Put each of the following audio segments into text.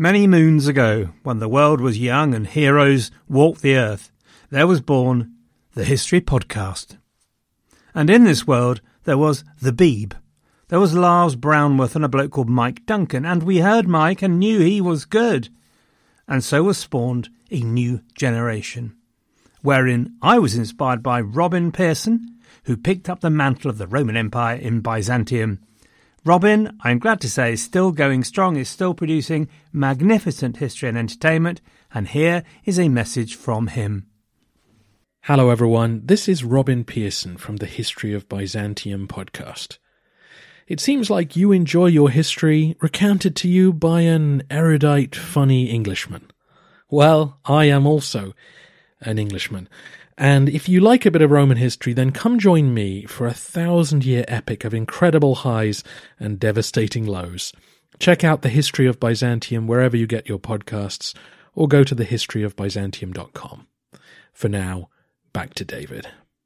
Many moons ago, when the world was young and heroes walked the earth, there was born the History Podcast. And in this world, there was the Beeb. There was Lars Brownworth and a bloke called Mike Duncan, and we heard Mike and knew he was good. And so was spawned a new generation, wherein I was inspired by Robin Pearson, who picked up the mantle of the Roman Empire in Byzantium. Robin, I'm glad to say, is still going strong, is still producing magnificent history and entertainment, and here is a message from him. Hello everyone, this is Robin Pearson from the History of Byzantium podcast. It seems like you enjoy your history recounted to you by an erudite, funny Englishman. Well, I am also an Englishman. And if you like a bit of Roman history, then come join me for a 1,000-year epic of incredible highs and devastating lows. Check out The History of Byzantium wherever you get your podcasts, or go to thehistoryofbyzantium.com. For now, back to David.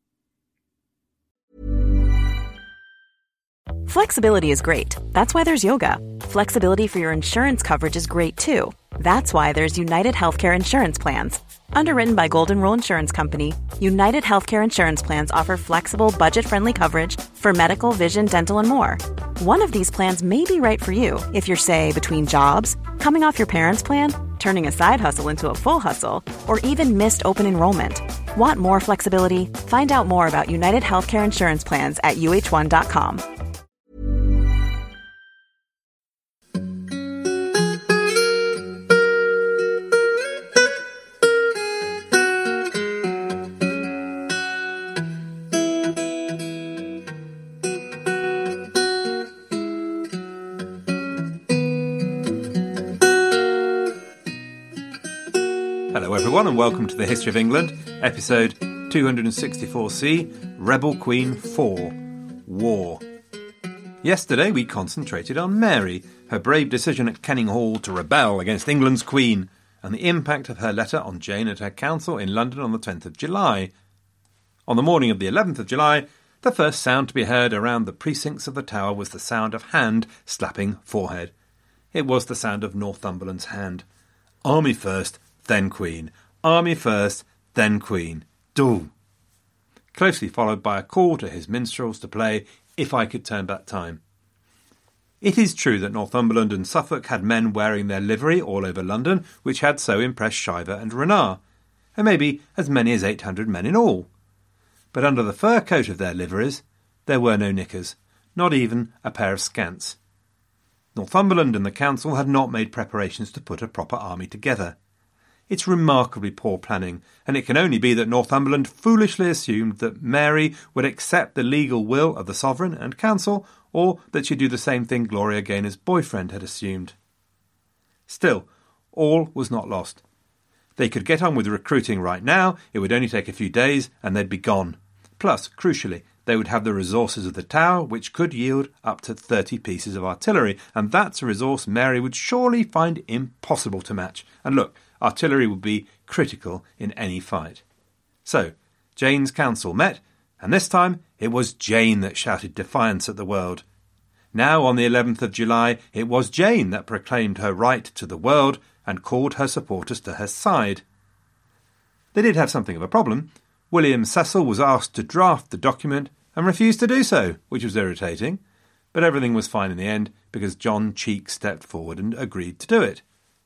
Flexibility is great. That's why there's yoga. Flexibility for your insurance coverage is great too. That's why there's United Healthcare Insurance Plans. Underwritten by Golden Rule Insurance Company, United Healthcare Insurance Plans offer flexible, budget-friendly coverage for medical, vision, dental, and more. One of these plans may be right for you if you're, say, between jobs, coming off your parents' plan, turning a side hustle into a full hustle, or even missed open enrollment. Want more flexibility? Find out more about United Healthcare Insurance Plans at uh1.com. Hello everyone and welcome to the History of England, episode 264C, Rebel Queen 4, War. Yesterday we concentrated on Mary, her brave decision at Kenning Hall to rebel against England's Queen, and the impact of her letter on Jane at her council in London on the 10th of July. On the morning of the 11th of July, the first sound to be heard around the precincts of the Tower was the sound of hand slapping forehead. It was the sound of Northumberland's hand. Army first, then Queen. Army first, then Queen. Do. Closely followed by a call to his minstrels to play If I Could Turn Back Time. It is true that Northumberland and Suffolk had men wearing their livery all over London, which had so impressed Shiver and Renard, and maybe as many as 800 men in all. But under the fur coat of their liveries, there were no knickers, not even a pair of scants. Northumberland and the council had not made preparations to put a proper army together. It's remarkably poor planning, and it can only be that Northumberland foolishly assumed that Mary would accept the legal will of the sovereign and council, or that she'd do the same thing Gloria Gaynor's boyfriend had assumed. Still, all was not lost. They could get on with recruiting right now, it would only take a few days, and they'd be gone. Plus, crucially, they would have the resources of the Tower, which could yield up to 30 pieces of artillery, and that's a resource Mary would surely find impossible to match. And look, artillery would be critical in any fight. So, Jane's council met, and this time it was Jane that shouted defiance at the world. Now, on the 11th of July, it was Jane that proclaimed her right to the world and called her supporters to her side. They did have something of a problem. William Cecil was asked to draft the document and refused to do so, which was irritating, but everything was fine in the end because John Cheek stepped forward and agreed to do it.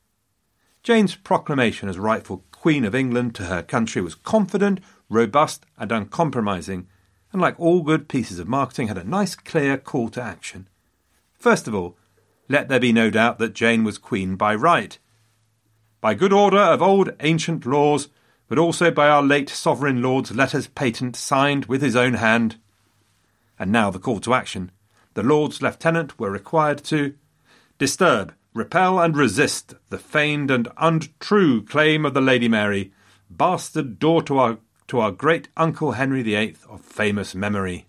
Jane's proclamation as rightful Queen of England to her country was confident, robust and uncompromising, and like all good pieces of marketing had a nice clear call to action. First of all, let there be no doubt that Jane was Queen by right. By good order of old ancient laws, but also by our late sovereign lord's letters patent signed with his own hand. And now the call to action. The Lords Lieutenant were required to disturb, repel and resist the feigned and untrue claim of the Lady Mary, bastard daughter to our great uncle Henry VIII of famous memory.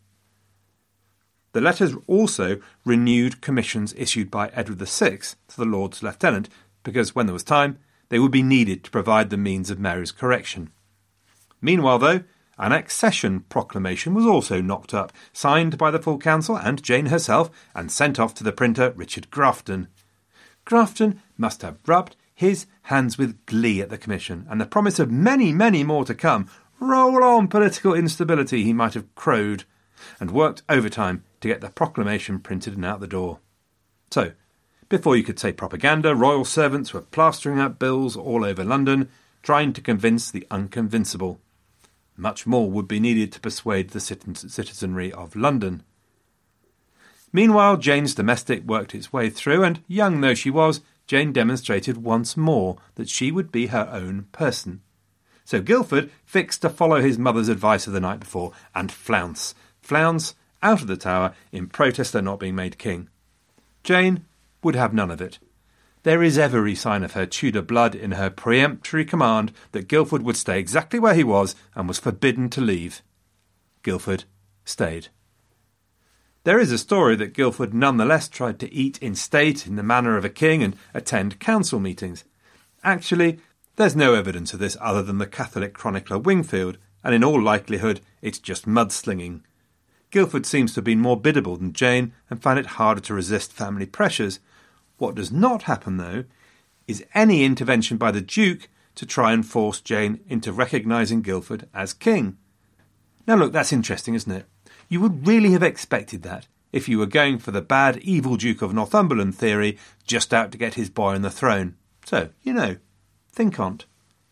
The letters also renewed commissions issued by Edward VI to the Lords Lieutenant, because when there was time, they would be needed to provide the means of Mary's correction. Meanwhile, though, an accession proclamation was also knocked up, signed by the full council and Jane herself, and sent off to the printer Richard Grafton. Grafton must have rubbed his hands with glee at the commission, and the promise of many, many more to come. Roll on, political instability, he might have crowed, and worked overtime to get the proclamation printed and out the door. So, before you could say propaganda, royal servants were plastering out bills all over London, trying to convince the unconvincible. Much more would be needed to persuade the citizenry of London. Meanwhile, Jane's domestic worked its way through, and, young though she was, Jane demonstrated once more that she would be her own person. So Guildford fixed to follow his mother's advice of the night before and flounce out of the Tower in protest at not being made king. Jane would have none of it. There is every sign of her Tudor blood in her peremptory command that Guildford would stay exactly where he was and was forbidden to leave. Guildford stayed. There is a story that Guildford nonetheless tried to eat in state in the manner of a king and attend council meetings. Actually, there's no evidence of this other than the Catholic chronicler Wingfield, and in all likelihood it's just mudslinging. Guildford seems to have been more biddable than Jane and found it harder to resist family pressures. What does not happen, though, is any intervention by the Duke to try and force Jane into recognising Guildford as king. Now look, that's interesting, isn't it? You would really have expected that if you were going for the bad, evil Duke of Northumberland theory, just out to get his boy on the throne. So, think on't.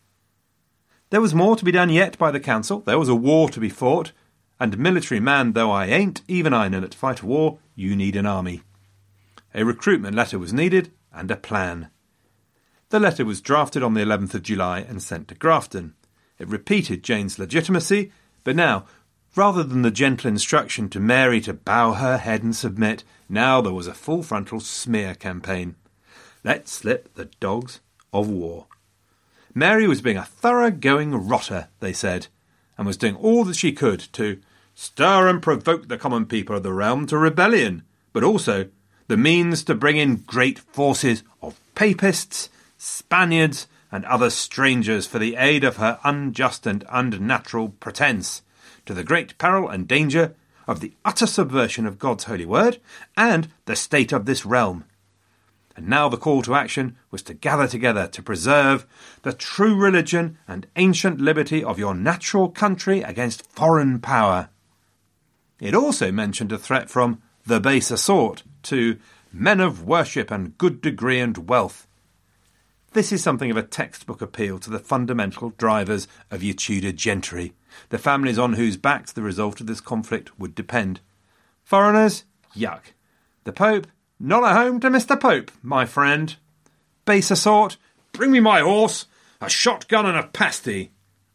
There was more to be done yet by the council. There was a war to be fought, and military man though I ain't, even I know that to fight a war, you need an army. A recruitment letter was needed, and a plan. The letter was drafted on the 11th of July and sent to Grafton. It repeated Jane's legitimacy, but now, rather than the gentle instruction to Mary to bow her head and submit, now there was a full-frontal smear campaign. Let slip the dogs of war. Mary was being a thorough-going rotter, they said, and was doing all that she could to stir and provoke the common people of the realm to rebellion, but also the means to bring in great forces of papists, Spaniards, and other strangers for the aid of her unjust and unnatural pretence, to the great peril and danger of the utter subversion of God's holy word and the state of this realm. And now the call to action was to gather together to preserve the true religion and ancient liberty of your natural country against foreign power. It also mentioned a threat from the baser sort to men of worship and good degree and wealth. This is something of a textbook appeal to the fundamental drivers of your Tudor gentry, the families on whose backs the result of this conflict would depend. Foreigners? Yuck. The Pope? Not at home to Mr. Pope, my friend. Baser sort? Bring me my horse, a shotgun and a pasty.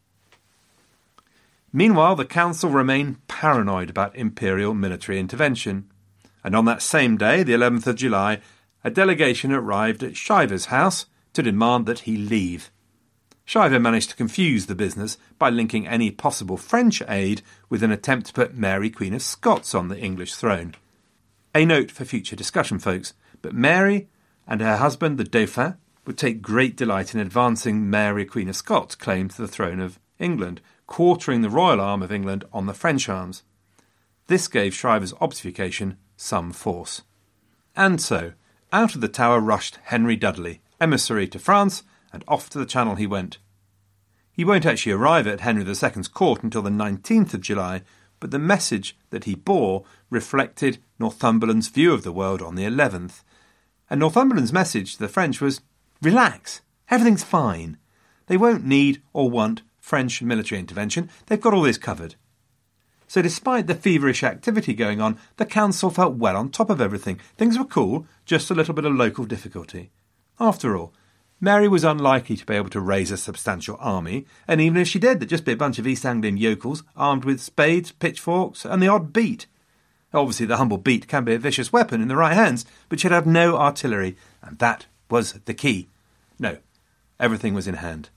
Meanwhile, the council remained paranoid about imperial military intervention. And on that same day, the 11th of July, a delegation arrived at Shiver's house to demand that he leave. Shiver managed to confuse the business by linking any possible French aid with an attempt to put Mary Queen of Scots on the English throne. A note for future discussion, folks, but Mary and her husband, the Dauphin, would take great delight in advancing Mary Queen of Scots' claim to the throne of England, quartering the royal arm of England on the French arms. This gave Shiver's obfuscation some force. And so, out of the Tower rushed Henry Dudley, emissary to France, and off to the Channel he went. He won't actually arrive at Henry II's court until the 19th of July, but the message that he bore reflected Northumberland's view of the world on the 11th. And Northumberland's message to the French was, relax, everything's fine. They won't need or want French military intervention, they've got all this covered. So despite the feverish activity going on, the council felt well on top of everything. Things were cool, just a little bit of local difficulty. After all, Mary was unlikely to be able to raise a substantial army, and even if she did, there'd just be a bunch of East Anglian yokels armed with spades, pitchforks, and the odd beat. Obviously, the humble beat can be a vicious weapon in the right hands, but she'd have no artillery, and that was the key. No, everything was in hand.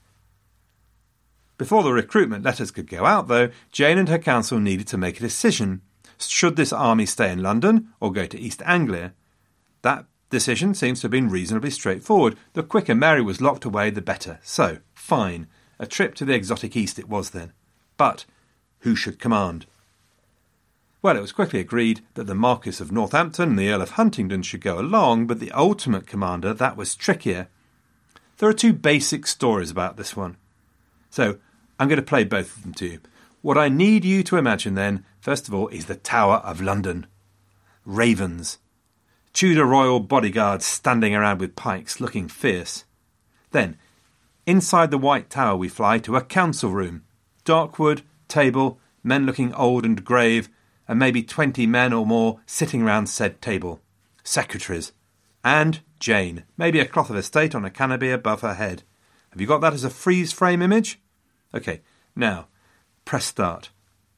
Before the recruitment letters could go out, though, Jane and her council needed to make a decision. Should this army stay in London or go to East Anglia? That decision seems to have been reasonably straightforward. The quicker Mary was locked away, the better. So, fine. A trip to the exotic East it was then. But who should command? Well, it was quickly agreed that the Marquis of Northampton and the Earl of Huntingdon should go along, but the ultimate commander, that was trickier. There are two basic stories about this one. So I'm going to play both of them to you. What I need you to imagine then, first of all, is the Tower of London. Ravens. Tudor royal bodyguards standing around with pikes, looking fierce. Then, inside the White Tower we fly to a council room. Dark wood, table, men looking old and grave, and maybe 20 men or more sitting round said table. Secretaries. And Jane, maybe a cloth of estate on a canopy above her head. Have you got that as a freeze-frame image? OK, now, press start.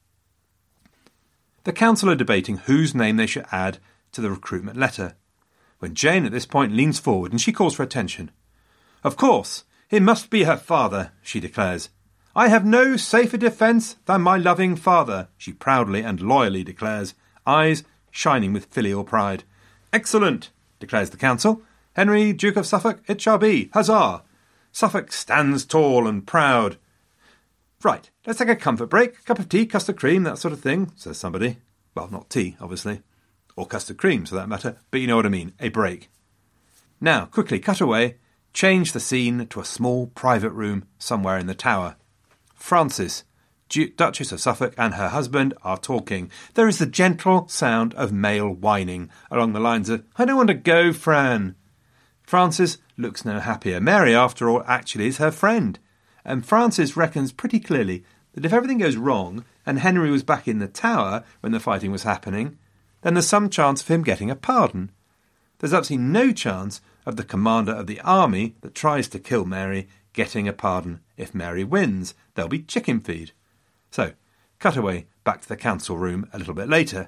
The council are debating whose name they should add to the recruitment letter, when Jane at this point leans forward and she calls for attention. Of course, it must be her father, she declares. I have no safer defence than my loving father, she proudly and loyally declares, eyes shining with filial pride. Excellent, declares the council. Henry, Duke of Suffolk, it shall be. Huzzah! Suffolk stands tall and proud. Right, let's take a comfort break. Cup of tea, custard cream, that sort of thing, says somebody. Well, not tea, obviously. Or custard cream, for that matter. But you know what I mean, a break. Now, quickly cut away. Change the scene to a small private room somewhere in the tower. Frances, Duchess of Suffolk, and her husband are talking. There is the gentle sound of male whining along the lines of, I don't want to go, Fran. Frances looks no happier. Mary, after all, actually is her friend. And Frances reckons pretty clearly that if everything goes wrong and Henry was back in the tower when the fighting was happening, then there's some chance of him getting a pardon. There's absolutely no chance of the commander of the army that tries to kill Mary getting a pardon if Mary wins. There'll be chicken feed. So, cut away back to the council room a little bit later.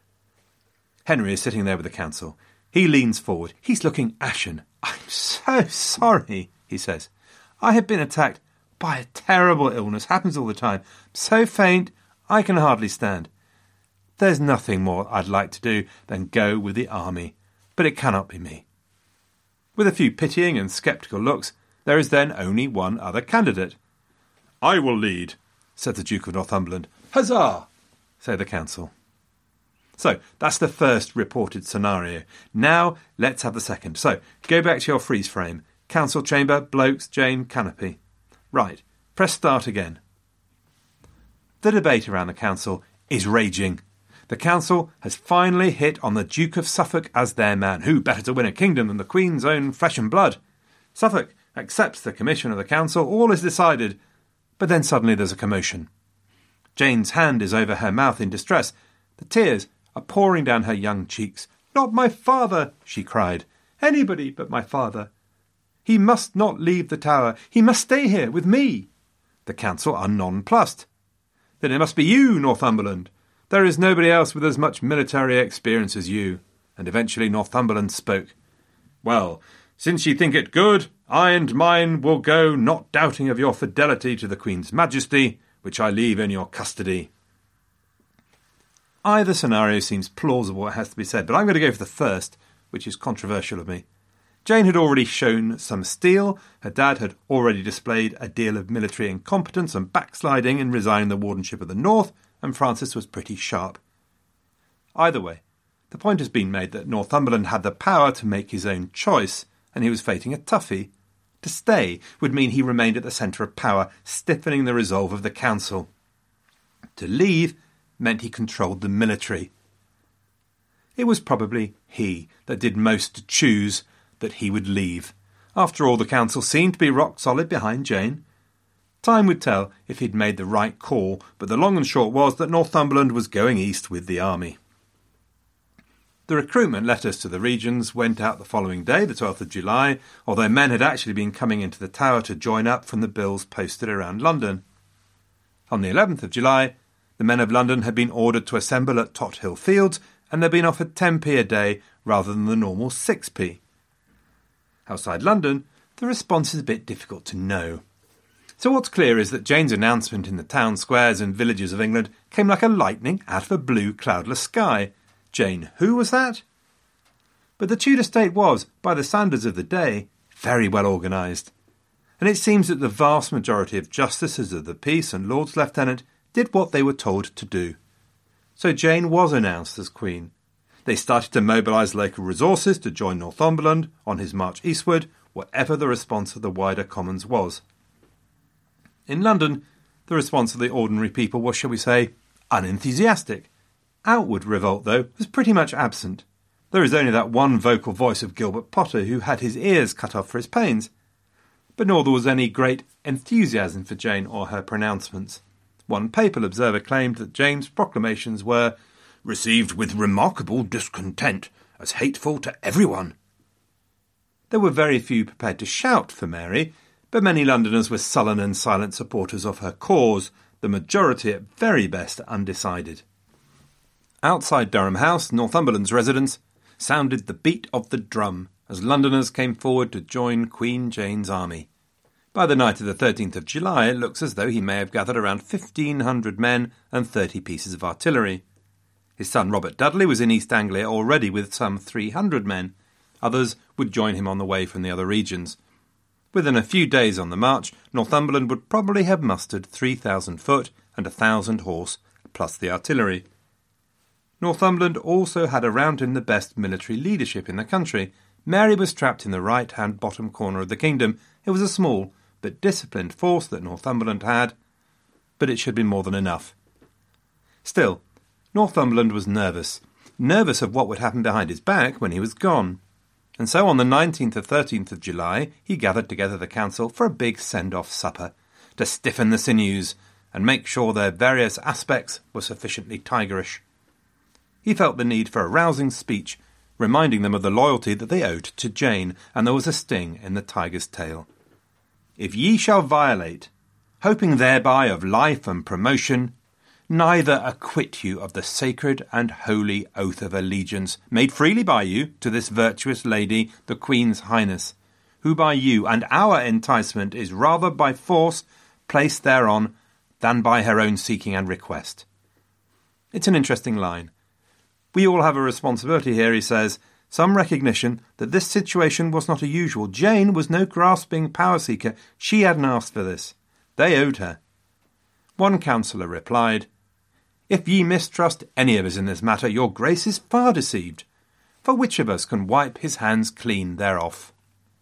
Henry is sitting there with the council. He leans forward. He's looking ashen. I'm so sorry, he says. I have been attacked by a terrible illness. Happens all the time. So faint, I can hardly stand. There's nothing more I'd like to do than go with the army, but it cannot be me. With a few pitying and sceptical looks, there is then only one other candidate. I will lead, said the Duke of Northumberland. Huzzah, say the council. So, that's the first reported scenario. Now, let's have the second. So, go back to your freeze frame. Council chamber, blokes, Jane, canopy. Right, press start again. The debate around the council is raging. The council has finally hit on the Duke of Suffolk as their man. Who better to win a kingdom than the Queen's own flesh and blood? Suffolk accepts the commission of the council. All is decided. But then suddenly there's a commotion. Jane's hand is over her mouth in distress. The tears are pouring down her young cheeks. Not my father, she cried. Anybody but my father. He must not leave the tower. He must stay here with me. The council are nonplussed. Then it must be you, Northumberland. There is nobody else with as much military experience as you. And eventually Northumberland spoke. Well, since ye think it good, I and mine will go, not doubting of your fidelity to the Queen's Majesty, which I leave in your custody. Either scenario seems plausible, it has to be said, but I'm going to go for the first, which is controversial of me. Jane had already shown some steel, her dad had already displayed a deal of military incompetence and backsliding in resigning the wardenship of the North, and Francis was pretty sharp. Either way, the point has been made that Northumberland had the power to make his own choice, and he was facing a toughie. To stay would mean he remained at the centre of power, stiffening the resolve of the council. To leave meant he controlled the military. It was probably he that did most to choose that he would leave. After all, the council seemed to be rock solid behind Jane. Time would tell if he'd made the right call, but the long and short was that Northumberland was going east with the army. The recruitment letters to the regions went out the following day, the 12th of July, although men had actually been coming into the tower to join up from the bills posted around London. On the 11th of July, the men of London had been ordered to assemble at Tothill Fields, and they'd been offered 10p a day rather than the normal 6p. Outside London, the response is a bit difficult to know. So what's clear is that Jane's announcement in the town squares and villages of England came like a lightning out of a blue, cloudless sky. Jane, who was that? But the Tudor state was, by the standards of the day, very well organised. And it seems that the vast majority of justices of the peace and Lords Lieutenant did what they were told to do. So Jane was announced as Queen. They started to mobilise local resources to join Northumberland on his march eastward, whatever the response of the wider Commons was. In London, the response of the ordinary people was, shall we say, unenthusiastic. Outward revolt, though, was pretty much absent. There is only that one vocal voice of Gilbert Potter, who had his ears cut off for his pains. But nor there was any great enthusiasm for Jane or her pronouncements. One papal observer claimed that Jane's proclamations were received with remarkable discontent, as hateful to everyone. There were very few prepared to shout for Mary, but many Londoners were sullen and silent supporters of her cause, the majority at very best undecided. Outside Durham House, Northumberland's residence, sounded the beat of the drum as Londoners came forward to join Queen Jane's army. By the night of the 13th of July, it looks as though he may have gathered around 1,500 men and 30 pieces of artillery. His son Robert Dudley was in East Anglia already with some 300 men. Others would join him on the way from the other regions. Within a few days on the march, Northumberland would probably have mustered 3,000 foot and 1,000 horse, plus the artillery. Northumberland also had around him the best military leadership in the country. Mary was trapped in the right-hand bottom corner of the kingdom. It was a small but disciplined force that Northumberland had, but it should be more than enough. Still, Northumberland was nervous of what would happen behind his back when he was gone. And so on the 19th or 13th of July, he gathered together the council for a big send-off supper, to stiffen the sinews and make sure their various aspects were sufficiently tigerish. He felt the need for a rousing speech, reminding them of the loyalty that they owed to Jane, and there was a sting in the tiger's tail. If ye shall violate, hoping thereby of life and promotion, neither acquit you of the sacred and holy oath of allegiance made freely by you to this virtuous lady, the Queen's Highness, who by you and our enticement is rather by force placed thereon than by her own seeking and request. It's an interesting line. We all have a responsibility here, he says, some recognition that this situation was not a usual. Jane was no grasping power-seeker. She hadn't asked for this. They owed her. One councillor replied, If ye mistrust any of us in this matter, your grace is far deceived. For which of us can wipe his hands clean thereof?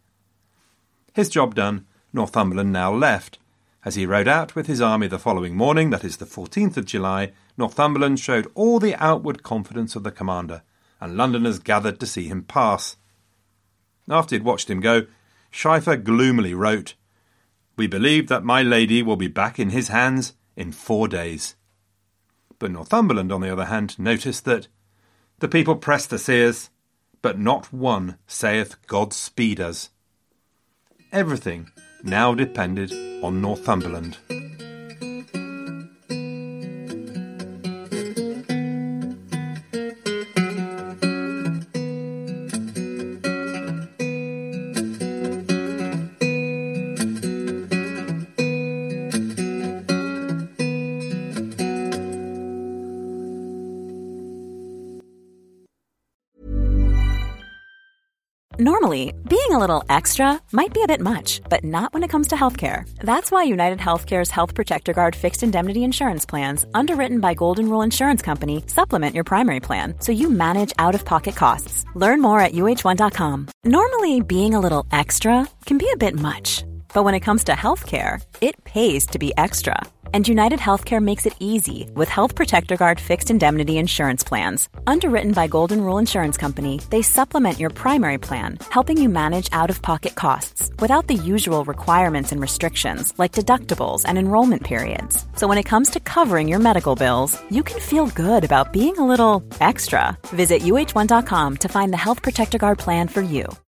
His job done, Northumberland now left. As he rode out with his army the following morning, that is the 14th of July, Northumberland showed all the outward confidence of the commander, and Londoners gathered to see him pass. After he had watched him go, Schleifer gloomily wrote, We believe that my lady will be back in his hands in 4 days. But Northumberland, on the other hand, noticed that the people press the seers, but not one saith God speed us. Everything now depended on Northumberland. Normally, being a little extra might be a bit much, but not when it comes to healthcare. That's why United Healthcare's Health Protector Guard fixed indemnity insurance plans, underwritten by Golden Rule Insurance Company, supplement your primary plan so you manage out-of-pocket costs. Learn more at UH1.com. Normally, being a little extra can be a bit much, but when it comes to healthcare, it pays to be extra. And United Healthcare makes it easy with Health Protector Guard fixed indemnity insurance plans. Underwritten by Golden Rule Insurance Company, they supplement your primary plan, helping you manage out-of-pocket costs without the usual requirements and restrictions like deductibles and enrollment periods. So when it comes to covering your medical bills, you can feel good about being a little extra. Visit UH1.com to find the Health Protector Guard plan for you.